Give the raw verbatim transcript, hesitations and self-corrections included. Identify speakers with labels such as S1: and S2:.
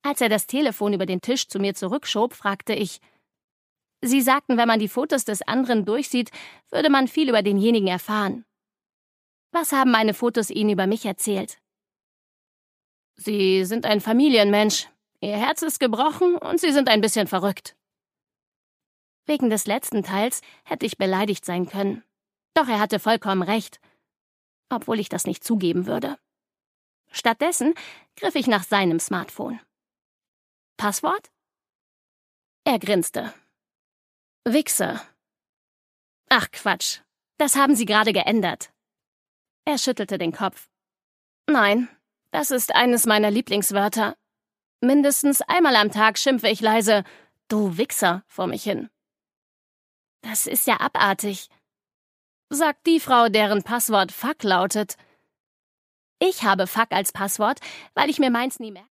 S1: Als er das Telefon über den Tisch zu mir zurückschob, fragte ich: »Sie sagten, wenn man die Fotos des anderen durchsieht, würde man viel über denjenigen erfahren. Was haben meine Fotos Ihnen über mich erzählt?« »Sie sind ein Familienmensch. Ihr Herz ist gebrochen und Sie sind ein bisschen verrückt.« Wegen des letzten Teils hätte ich beleidigt sein können. Doch er hatte vollkommen recht, obwohl ich das nicht zugeben würde. Stattdessen griff ich nach seinem Smartphone. »Passwort?« Er grinste. »Wichser.« »Ach Quatsch, das haben Sie gerade geändert.« Er schüttelte den Kopf. »Nein, das ist eines meiner Lieblingswörter. Mindestens einmal am Tag schimpfe ich leise »Du Wichser« vor mich hin.« »Das ist ja abartig«, sagt die Frau, deren Passwort Fuck lautet. Ich habe Fuck als Passwort, weil ich mir meins nie merke.